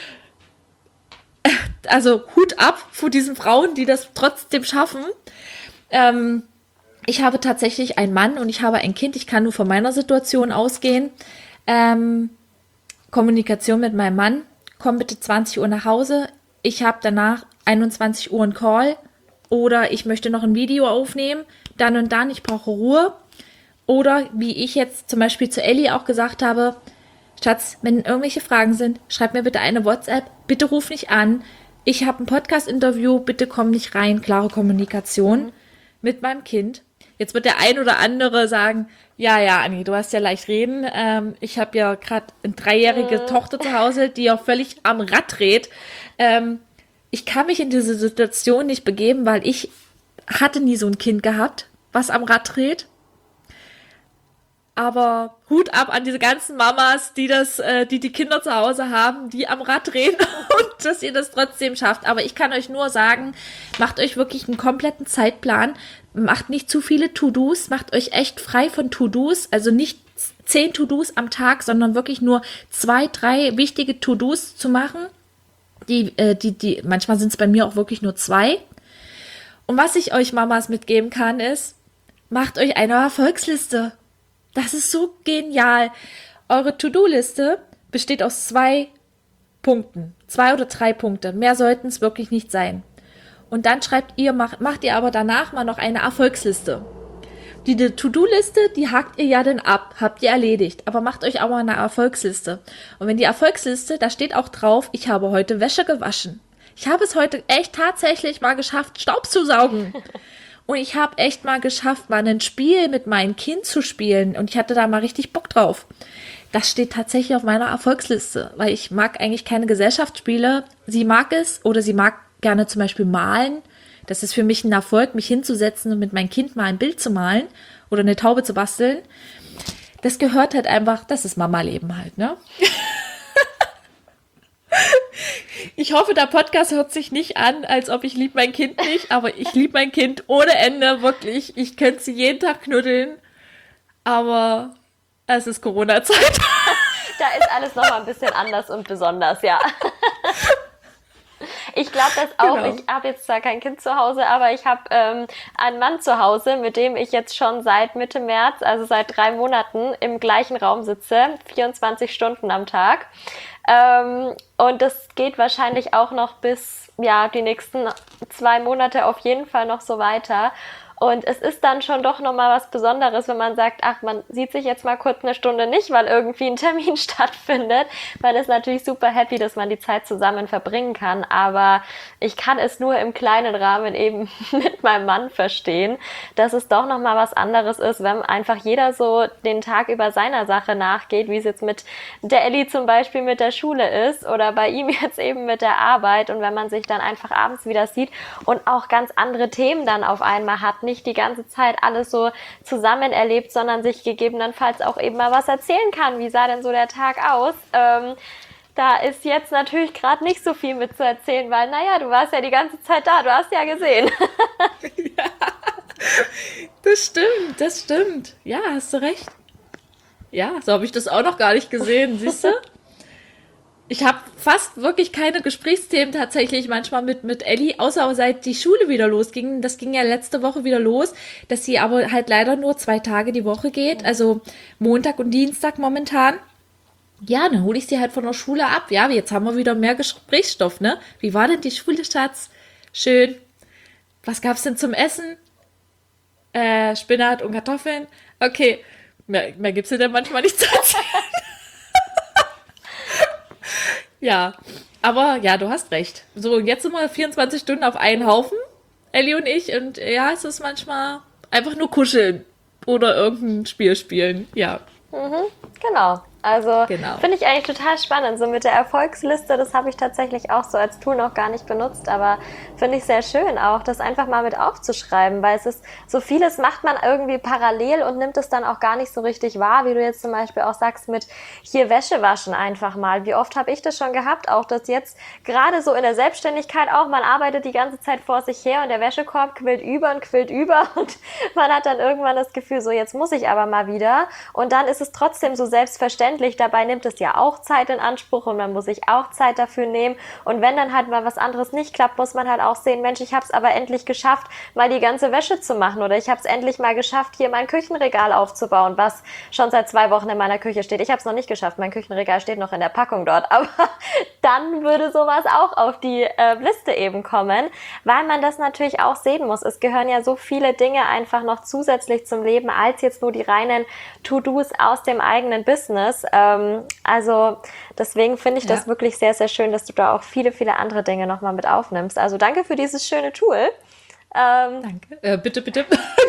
Speaker 2: Also Hut ab vor diesen Frauen, die das trotzdem schaffen. Ähm, ich habe tatsächlich einen Mann und ich habe ein Kind. Ich kann nur von meiner Situation ausgehen. Ähm, Kommunikation mit meinem Mann. Komm bitte zwanzig Uhr nach Hause. Ich habe danach einundzwanzig Uhr einen Call. Oder ich möchte noch ein Video aufnehmen. Dann und dann. Ich brauche Ruhe. Oder wie ich jetzt zum Beispiel zu Elli auch gesagt habe, Schatz, wenn irgendwelche Fragen sind, schreib mir bitte eine WhatsApp. Bitte ruf nicht an. Ich habe ein Podcast-Interview, bitte komm nicht rein. Klare Kommunikation mhm. mit meinem Kind. Jetzt wird der ein oder andere sagen, ja, ja, Anni, du hast ja leicht reden. Ähm, ich habe ja gerade eine dreijährige mhm. Tochter zu Hause, die auch völlig am Rad dreht. Ähm, ich kann mich in diese Situation nicht begeben, weil ich hatte nie so ein Kind gehabt, was am Rad dreht. Aber Hut ab an diese ganzen Mamas, die das, äh, die die Kinder zu Hause haben, die am Rad drehen und dass ihr das trotzdem schafft. Aber ich kann euch nur sagen, macht euch wirklich einen kompletten Zeitplan, macht nicht zu viele To-Dos, macht euch echt frei von To-Dos, also nicht zehn To-Dos am Tag, sondern wirklich nur zwei, drei wichtige To-Dos zu machen. Die, äh, die, die, manchmal sind es bei mir auch wirklich nur zwei. Und was ich euch Mamas mitgeben kann, ist, macht euch eine Erfolgsliste. Das ist so genial. Eure To-Do-Liste besteht aus zwei Punkten. Zwei oder drei Punkte. Mehr sollten es wirklich nicht sein. Und dann schreibt ihr, macht, macht ihr aber danach mal noch eine Erfolgsliste. Die To-Do-Liste, die hakt ihr ja dann ab, habt ihr erledigt. Aber macht euch auch mal eine Erfolgsliste. Und wenn die Erfolgsliste, da steht auch drauf, ich habe heute Wäsche gewaschen. Ich habe es heute echt tatsächlich mal geschafft, Staub zu saugen. Und ich habe echt mal geschafft, mal ein Spiel mit meinem Kind zu spielen. Und ich hatte da mal richtig Bock drauf. Das steht tatsächlich auf meiner Erfolgsliste, weil ich mag eigentlich keine Gesellschaftsspiele. Sie mag es oder sie mag gerne zum Beispiel malen. Das ist für mich ein Erfolg, mich hinzusetzen und mit meinem Kind mal ein Bild zu malen oder eine Taube zu basteln. Das gehört halt einfach, das ist Mama-Leben halt, ne? Ich hoffe, der Podcast hört sich nicht an, als ob ich lieb mein Kind nicht, aber ich liebe mein Kind ohne Ende, wirklich. Ich könnte sie jeden Tag knuddeln, aber es ist Corona-Zeit.
Speaker 1: Da ist alles nochmal ein bisschen anders und besonders, ja. Ich glaube das auch. Genau. Ich habe jetzt zwar kein Kind zu Hause, aber ich habe ähm, einen Mann zu Hause, mit dem ich jetzt schon seit Mitte März, also seit drei Monaten, im gleichen Raum sitze, vierundzwanzig Stunden am Tag. Ähm, und das geht wahrscheinlich auch noch bis, ja, die nächsten zwei Monate auf jeden Fall noch so weiter. Und es ist dann schon doch nochmal was Besonderes, wenn man sagt, ach, man sieht sich jetzt mal kurz eine Stunde nicht, weil irgendwie ein Termin stattfindet. Man ist natürlich super happy, dass man die Zeit zusammen verbringen kann, aber ich kann es nur im kleinen Rahmen eben mit meinem Mann verstehen, dass es doch nochmal was anderes ist, wenn einfach jeder so den Tag über seiner Sache nachgeht, wie es jetzt mit der Elli zum Beispiel mit der Schule ist oder bei ihm jetzt eben mit der Arbeit, und wenn man sich dann einfach abends wieder sieht und auch ganz andere Themen dann auf einmal hat, nicht die ganze Zeit alles so zusammen erlebt, sondern sich gegebenenfalls auch eben mal was erzählen kann. Wie sah denn so der Tag aus? Ähm, da ist jetzt natürlich gerade nicht so viel mit zu erzählen, weil, naja, du warst ja die ganze Zeit da, du hast ja gesehen.
Speaker 2: Ja, das stimmt, das stimmt. Ja, hast du recht. Ja, so habe ich das auch noch gar nicht gesehen, siehst du? Ich habe fast wirklich keine Gesprächsthemen tatsächlich manchmal mit mit Elli, außer seit die Schule wieder losging. Das ging ja letzte Woche wieder los, dass sie aber halt leider nur zwei Tage die Woche geht, also Montag und Dienstag momentan. Ja, dann hole ich sie halt von der Schule ab. Ja, jetzt haben wir wieder mehr Gesprächsstoff, ne? Wie war denn die Schule, Schatz? Schön. Was gab's denn zum Essen? Äh, Spinat und Kartoffeln. Okay, mehr, mehr gibt's dir denn manchmal nicht zu erzählen. Ja, aber ja, du hast recht. So, und jetzt sind wir vierundzwanzig Stunden auf einen Haufen, Elli und ich. Und ja, es ist manchmal einfach nur kuscheln oder irgendein Spiel spielen. Ja.
Speaker 1: Mhm, genau. Also
Speaker 2: Genau.
Speaker 1: finde ich eigentlich total spannend. So mit der Erfolgsliste, das habe ich tatsächlich auch so als Tool noch gar nicht benutzt, aber finde ich sehr schön auch, das einfach mal mit aufzuschreiben, weil es ist, so vieles macht man irgendwie parallel und nimmt es dann auch gar nicht so richtig wahr, wie du jetzt zum Beispiel auch sagst mit hier Wäsche waschen einfach mal. Wie oft habe ich das schon gehabt, auch dass jetzt gerade so in der Selbstständigkeit auch, man arbeitet die ganze Zeit vor sich her und der Wäschekorb quillt über und quillt über und man hat dann irgendwann das Gefühl, so jetzt muss ich aber mal wieder, und dann ist es trotzdem so selbstverständlich. Dabei nimmt es ja auch Zeit in Anspruch und man muss sich auch Zeit dafür nehmen. Und wenn dann halt mal was anderes nicht klappt, muss man halt auch sehen, Mensch, ich habe es aber endlich geschafft, mal die ganze Wäsche zu machen, oder ich habe es endlich mal geschafft, hier mein Küchenregal aufzubauen, was schon seit zwei Wochen in meiner Küche steht. Ich habe es noch nicht geschafft, mein Küchenregal steht noch in der Packung dort, aber dann würde sowas auch auf die äh, Liste eben kommen, weil man das natürlich auch sehen muss. Es gehören ja so viele Dinge einfach noch zusätzlich zum Leben, als jetzt nur die reinen To-Dos aus dem eigenen Business. Ähm, also deswegen finde ich ja. das wirklich sehr, sehr schön, dass du da auch viele, viele andere Dinge nochmal mit aufnimmst. Also danke für dieses schöne Tool. Ähm,
Speaker 2: Danke. Äh, bitte, bitte.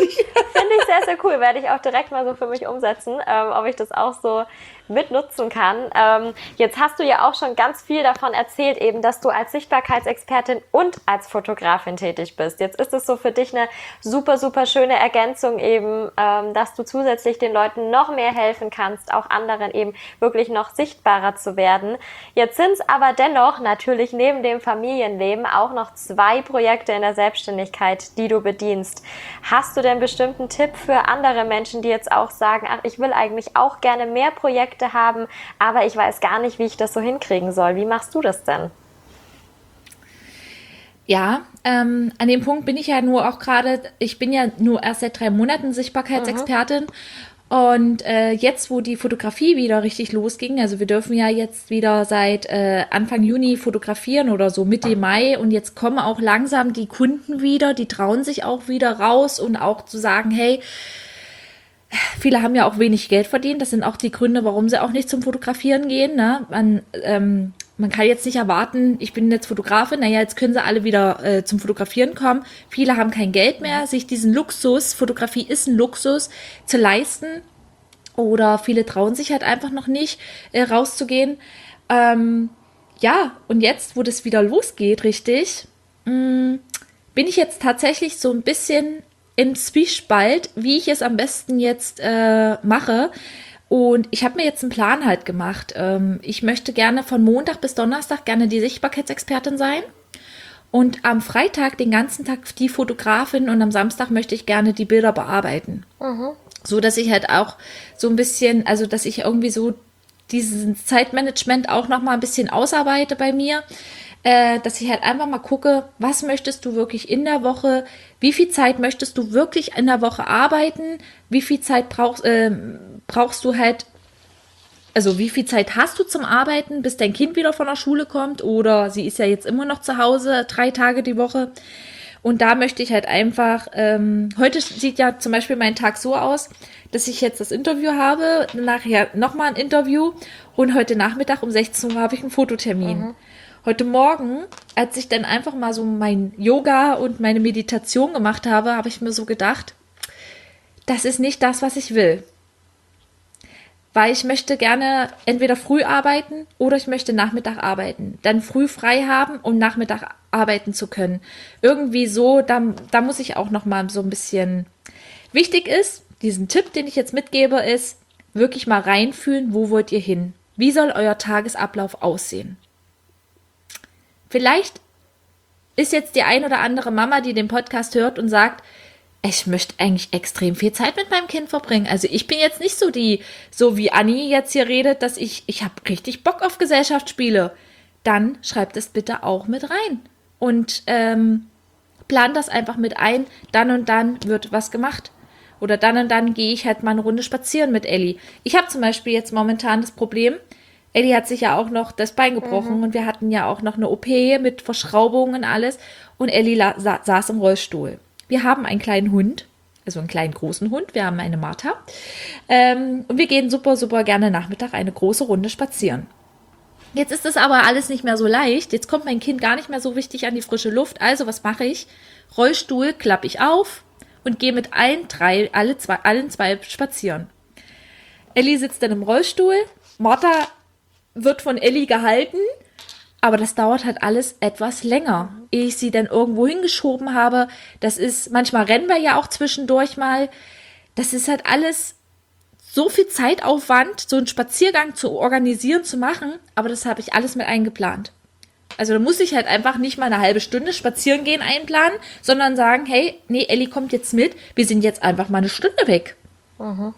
Speaker 1: Finde ich sehr, sehr cool. Werde ich auch direkt mal so für mich umsetzen, ähm, ob ich das auch so mitnutzen kann. Ähm, jetzt hast du ja auch schon ganz viel davon erzählt, eben, dass du als Sichtbarkeitsexpertin und als Fotografin tätig bist. Jetzt ist es so für dich eine super, super schöne Ergänzung eben, ähm, dass du zusätzlich den Leuten noch mehr helfen kannst, auch anderen eben wirklich noch sichtbarer zu werden. Jetzt sind es aber dennoch natürlich neben dem Familienleben auch noch zwei Projekte in der Selbstständigkeit, die du bedienst. Hast du denn bestimmt einen Tipp für andere Menschen, die jetzt auch sagen, ach, ich will eigentlich auch gerne mehr Projekte haben, aber ich weiß gar nicht, wie ich das so hinkriegen soll. Wie machst du das denn?
Speaker 2: Ja, ähm, an dem Punkt bin ich ja nur auch gerade, ich bin ja nur erst seit drei Monaten Sichtbarkeitsexpertin. Und äh, jetzt, wo die Fotografie wieder richtig losging, also wir dürfen ja jetzt wieder seit äh, Anfang Juni fotografieren oder so Mitte Mai, und jetzt kommen auch langsam die Kunden wieder, die trauen sich auch wieder raus und auch zu sagen, hey, viele haben ja auch wenig Geld verdient. Das sind auch die Gründe, warum sie auch nicht zum Fotografieren gehen. Ne? Man, ähm, man kann jetzt nicht erwarten, ich bin jetzt Fotografin, naja, jetzt können sie alle wieder äh, zum Fotografieren kommen. Viele haben kein Geld mehr, sich diesen Luxus, Fotografie ist ein Luxus, zu leisten. Oder viele trauen sich halt einfach noch nicht, äh, rauszugehen. Ähm, ja, und jetzt, wo das wieder losgeht, richtig, mh, bin ich jetzt tatsächlich so ein bisschen im Zwiespalt, wie ich es am besten jetzt äh, mache. Und ich habe mir jetzt einen Plan halt gemacht. Ähm, ich möchte gerne von Montag bis Donnerstag gerne die Sichtbarkeitsexpertin sein. Und am Freitag den ganzen Tag die Fotografin, und am Samstag möchte ich gerne die Bilder bearbeiten. Mhm. So, dass ich halt auch so ein bisschen, also dass ich irgendwie so dieses Zeitmanagement auch noch mal ein bisschen ausarbeite bei mir. Äh, dass ich halt einfach mal gucke, was möchtest du wirklich in der Woche, wie viel Zeit möchtest du wirklich in der Woche arbeiten, wie viel Zeit brauchst, äh, brauchst du halt, also wie viel Zeit hast du zum Arbeiten, bis dein Kind wieder von der Schule kommt, oder sie ist ja jetzt immer noch zu Hause, drei Tage die Woche. Und da möchte ich halt einfach, ähm, heute sieht ja zum Beispiel mein Tag so aus, dass ich jetzt das Interview habe, nachher nochmal ein Interview, und heute Nachmittag um sechzehn Uhr habe ich einen Fototermin. Mhm. Heute Morgen, als ich dann einfach mal so mein Yoga und meine Meditation gemacht habe, habe ich mir so gedacht, das ist nicht das, was ich will. Weil ich möchte gerne entweder früh arbeiten oder ich möchte Nachmittag arbeiten. Dann früh frei haben, um Nachmittag arbeiten zu können. Irgendwie so, da, da muss ich auch noch mal so ein bisschen... Wichtig ist, diesen Tipp, den ich jetzt mitgebe, ist, wirklich mal reinfühlen, wo wollt ihr hin? Wie soll euer Tagesablauf aussehen? Vielleicht ist jetzt die ein oder andere Mama, die den Podcast hört und sagt, ich möchte eigentlich extrem viel Zeit mit meinem Kind verbringen. Also ich bin jetzt nicht so die, so wie Anni jetzt hier redet, dass ich, ich habe richtig Bock auf Gesellschaftsspiele. Dann schreibt es bitte auch mit rein. Und ähm, plant das einfach mit ein, dann und dann wird was gemacht. Oder dann und dann gehe ich halt mal eine Runde spazieren mit Elli. Ich habe zum Beispiel jetzt momentan das Problem, Elli hat sich ja auch noch das Bein gebrochen, mhm. und wir hatten ja auch noch eine O P mit Verschraubungen und alles. Und Elli la- sa- saß im Rollstuhl. Wir haben einen kleinen Hund, also einen kleinen großen Hund. Wir haben eine Martha. Ähm, und wir gehen super, super gerne Nachmittag eine große Runde spazieren. Jetzt ist das aber alles nicht mehr so leicht. Jetzt kommt mein Kind gar nicht mehr so richtig an die frische Luft. Also was mache ich? Rollstuhl klappe ich auf und gehe mit allen drei, alle zwei, allen zwei spazieren. Elli sitzt dann im Rollstuhl. Martha wird von Elli gehalten, aber das dauert halt alles etwas länger, ehe ich sie dann irgendwo hingeschoben habe. Das ist, manchmal rennen wir ja auch zwischendurch mal. Das ist halt alles so viel Zeitaufwand, so einen Spaziergang zu organisieren, zu machen, aber das habe ich alles mit eingeplant. Also da muss ich halt einfach nicht mal eine halbe Stunde spazieren gehen einplanen, sondern sagen, hey, nee, Elli kommt jetzt mit, wir sind jetzt einfach mal eine Stunde weg. Mhm.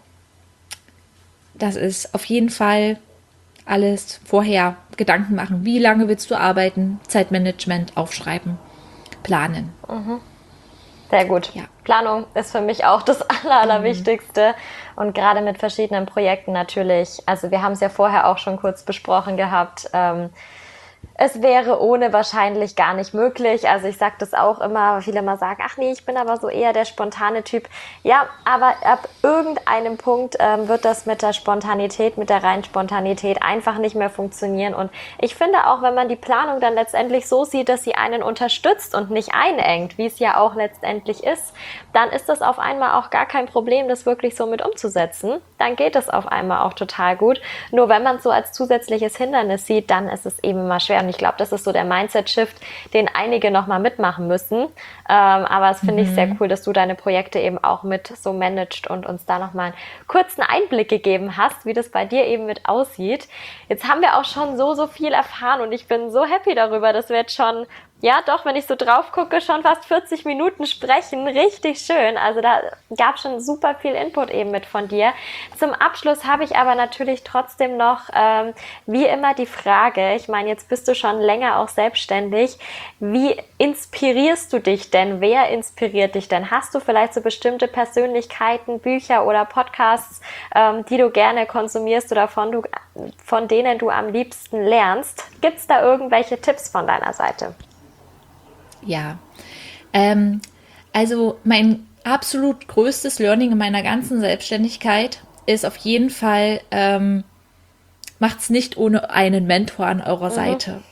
Speaker 2: Das ist auf jeden Fall alles vorher Gedanken machen. Wie lange willst du arbeiten? Zeitmanagement aufschreiben, planen.
Speaker 1: Mhm. Sehr gut.
Speaker 2: Ja.
Speaker 1: Planung ist für mich auch das Aller, Allerwichtigste. Mhm. Und gerade mit verschiedenen Projekten natürlich. Also wir haben es ja vorher auch schon kurz besprochen gehabt. Ähm, Es wäre ohne wahrscheinlich gar nicht möglich. Also ich sage das auch immer, weil viele mal sagen, ach nee, ich bin aber so eher der spontane Typ. Ja, aber ab irgendeinem Punkt ähm, wird das mit der Spontanität, mit der reinen Spontanität einfach nicht mehr funktionieren. Und ich finde auch, wenn man die Planung dann letztendlich so sieht, dass sie einen unterstützt und nicht einengt, wie es ja auch letztendlich ist, dann ist das auf einmal auch gar kein Problem, das wirklich so mit umzusetzen. Dann geht es auf einmal auch total gut. Nur wenn man es so als zusätzliches Hindernis sieht, dann ist es eben mal schwer. Und ich glaube, das ist so der Mindset-Shift, den einige nochmal mitmachen müssen. Ähm, aber es finde mhm. ich sehr cool, dass du deine Projekte eben auch mit so managst und uns da nochmal einen kurzen Einblick gegeben hast, wie das bei dir eben mit aussieht. Jetzt haben wir auch schon so, so viel erfahren und ich bin so happy darüber, dass wir jetzt schon Ja, doch, wenn ich so drauf gucke, schon fast vierzig Minuten sprechen. Richtig schön. Also da gab schon super viel Input eben mit von dir. Zum Abschluss habe ich aber natürlich trotzdem noch, ähm, wie immer, die Frage, ich meine, jetzt bist du schon länger auch selbstständig. Wie inspirierst du dich denn? Wer inspiriert dich denn? Hast du vielleicht so bestimmte Persönlichkeiten, Bücher oder Podcasts, ähm, die du gerne konsumierst oder von, du, von denen du am liebsten lernst? Gibt es da irgendwelche Tipps von deiner Seite?
Speaker 2: Ja, ähm, also mein absolut größtes Learning in meiner ganzen Selbstständigkeit ist auf jeden Fall, ähm, macht's nicht ohne einen Mentor an eurer mhm. Seite.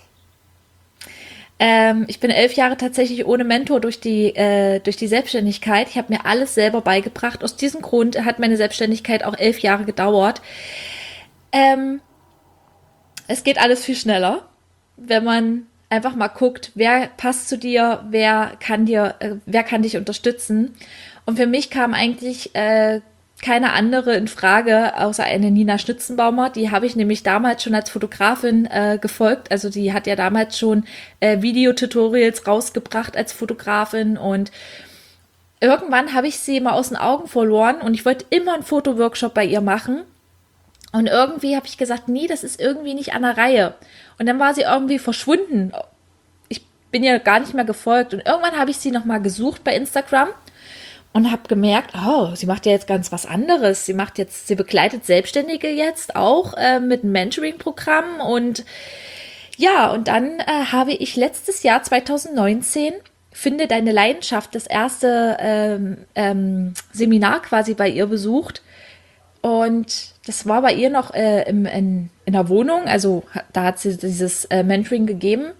Speaker 2: Ähm, ich bin elf Jahre tatsächlich ohne Mentor durch die, äh, durch die Selbstständigkeit. Ich habe mir alles selber beigebracht. Aus diesem Grund hat meine Selbstständigkeit auch elf Jahre gedauert. Ähm, es geht alles viel schneller, wenn man einfach mal guckt, wer passt zu dir, wer kann dir, äh, wer kann dich unterstützen. Und für mich kam eigentlich äh, keine andere in Frage, außer eine Nina Schnitzenbaumer. Die habe ich nämlich damals schon als Fotografin äh, gefolgt. Also die hat ja damals schon äh, Videotutorials rausgebracht als Fotografin. Und irgendwann habe ich sie mal aus den Augen verloren und ich wollte immer einen Fotoworkshop bei ihr machen. Und irgendwie habe ich gesagt, nee, das ist irgendwie nicht an der Reihe. Und dann war sie irgendwie verschwunden. Ich bin ihr gar nicht mehr gefolgt. Und irgendwann habe ich sie nochmal gesucht bei Instagram und habe gemerkt, oh, sie macht ja jetzt ganz was anderes. Sie macht jetzt, sie begleitet Selbstständige jetzt auch äh, mit einem Mentoring-Programm. Und ja, und dann äh, habe ich letztes Jahr zwanzig neunzehn Finde deine Leidenschaft, das erste ähm, ähm, Seminar quasi bei ihr besucht. Und das war bei ihr noch äh, im, in, in der Wohnung, also da hat sie dieses äh, Mentoring gegeben.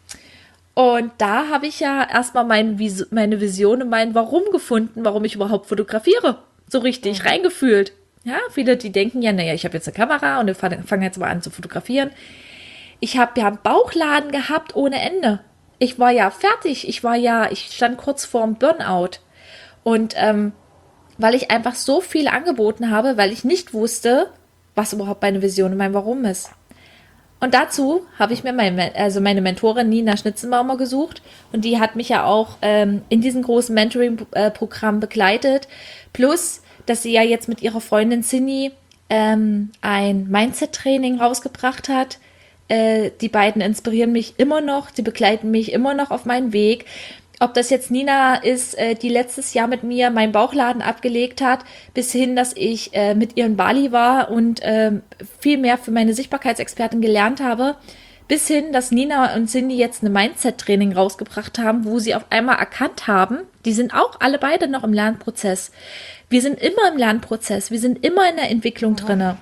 Speaker 2: Und da habe ich ja erstmal mein, meine Vision und mein Warum gefunden, warum ich überhaupt fotografiere. So richtig mhm. reingefühlt. Ja, viele, die denken ja, naja, ich habe jetzt eine Kamera und fange jetzt mal an zu fotografieren. Ich habe ja einen Bauchladen gehabt ohne Ende. Ich war ja fertig, ich war ja, ich stand kurz vorm Burnout. Und ähm, weil ich einfach so viel angeboten habe, weil ich nicht wusste, was überhaupt meine Vision und mein Warum ist. Und dazu habe ich mir meine, also meine Mentorin Nina Schnitzenbaumer gesucht und die hat mich ja auch ähm, in diesem großen Mentoring-Programm begleitet. Plus, dass sie ja jetzt mit ihrer Freundin Cindy ähm, ein Mindset-Training rausgebracht hat. Äh, die beiden inspirieren mich immer noch, die begleiten mich immer noch auf meinen Weg. Ob das jetzt Nina ist, äh, die letztes Jahr mit mir meinen Bauchladen abgelegt hat, bis hin, dass ich äh, mit ihr in Bali war und äh, viel mehr für meine Sichtbarkeitsexpertin gelernt habe, bis hin, dass Nina und Cindy jetzt eine Mindset-Training rausgebracht haben, wo sie auf einmal erkannt haben, die sind auch alle beide noch im Lernprozess. Wir sind immer im Lernprozess, wir sind immer in der Entwicklung drinne.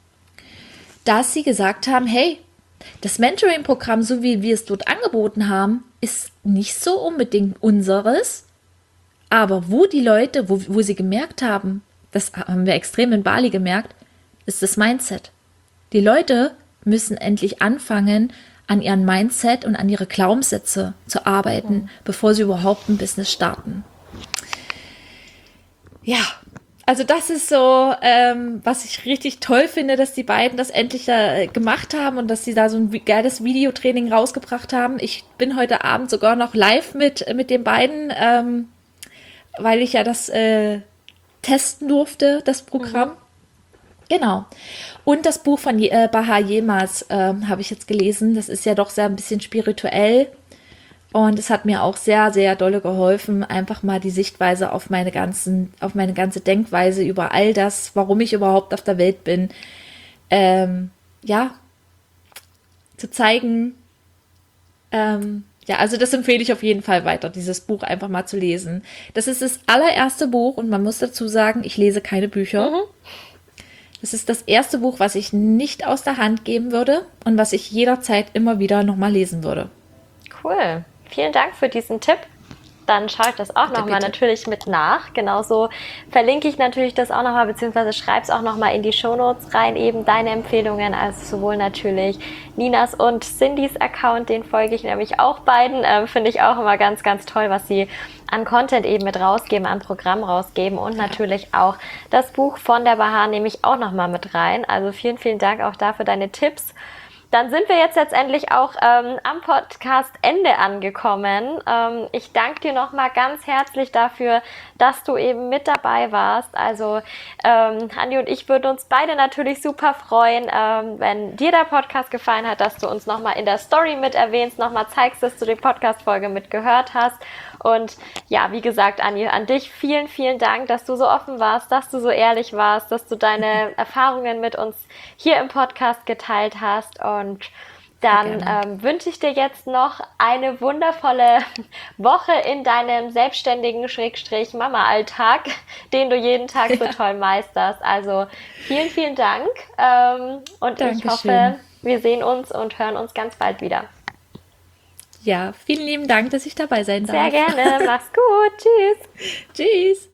Speaker 2: Dass sie gesagt haben, hey, das Mentoring-Programm, so wie wir es dort angeboten haben, ist nicht so unbedingt unseres, aber wo die Leute, wo, wo sie gemerkt haben, das haben wir extrem in Bali gemerkt, ist das Mindset. Die Leute müssen endlich anfangen, an ihrem Mindset und an ihre Glaubenssätze zu arbeiten, mhm. bevor sie überhaupt ein Business starten. Ja, also das ist so, ähm, was ich richtig toll finde, dass die beiden das endlich äh, gemacht haben und dass sie da so ein geiles Videotraining rausgebracht haben. Ich bin heute Abend sogar noch live mit, mit den beiden, ähm, weil ich ja das äh, testen durfte, das Programm. Mhm. Genau. Und das Buch von äh, Baha Yilmaz äh, habe ich jetzt gelesen. Das ist ja doch sehr ein bisschen spirituell. Und es hat mir auch sehr, sehr dolle geholfen, einfach mal die Sichtweise auf meine ganzen, auf meine ganze Denkweise über all das, warum ich überhaupt auf der Welt bin, ähm, ja, zu zeigen. Ähm, ja, also das empfehle ich auf jeden Fall weiter, dieses Buch einfach mal zu lesen. Das ist das allererste Buch und man muss dazu sagen, ich lese keine Bücher. Mhm. Das ist das erste Buch, was ich nicht aus der Hand geben würde und was ich jederzeit immer wieder nochmal lesen würde.
Speaker 1: Cool. Vielen Dank für diesen Tipp. Dann schaue ich das auch nochmal natürlich mit nach. Genauso verlinke ich natürlich das auch nochmal, beziehungsweise schreibe es auch nochmal in die Shownotes rein, eben deine Empfehlungen, also sowohl natürlich Ninas und Cindys Account, den folge ich nämlich auch beiden. Ähm, finde ich auch immer ganz, ganz toll, was sie an Content eben mit rausgeben, an Programm rausgeben und natürlich auch das Buch von der Baha nehme ich auch nochmal mit rein. Also vielen, vielen Dank auch dafür deine Tipps. dann sind wir jetzt letztendlich auch ähm, am Podcast-Ende angekommen. Ähm, ich danke dir nochmal ganz herzlich dafür, dass du eben mit dabei warst. Also ähm, Andi und ich würden uns beide natürlich super freuen, ähm, wenn dir der Podcast gefallen hat, dass du uns nochmal in der Story mit erwähnst, nochmal zeigst, dass du die Podcast-Folge mitgehört hast. Und ja, wie gesagt, Andi, an dich vielen, vielen Dank, dass du so offen warst, dass du so ehrlich warst, dass du deine Erfahrungen mit uns hier im Podcast geteilt hast. Und dann ähm, wünsche ich dir jetzt noch eine wundervolle Woche in deinem selbstständigen Schrägstrich Mama-Alltag, den du jeden Tag so toll meisterst. Also vielen, vielen Dank ähm, und Dankeschön. Ich hoffe, wir sehen uns und hören uns ganz bald wieder.
Speaker 2: Ja, vielen lieben Dank, dass ich dabei sein darf.
Speaker 1: Sehr gerne. Mach's gut. Tschüss.
Speaker 2: Tschüss.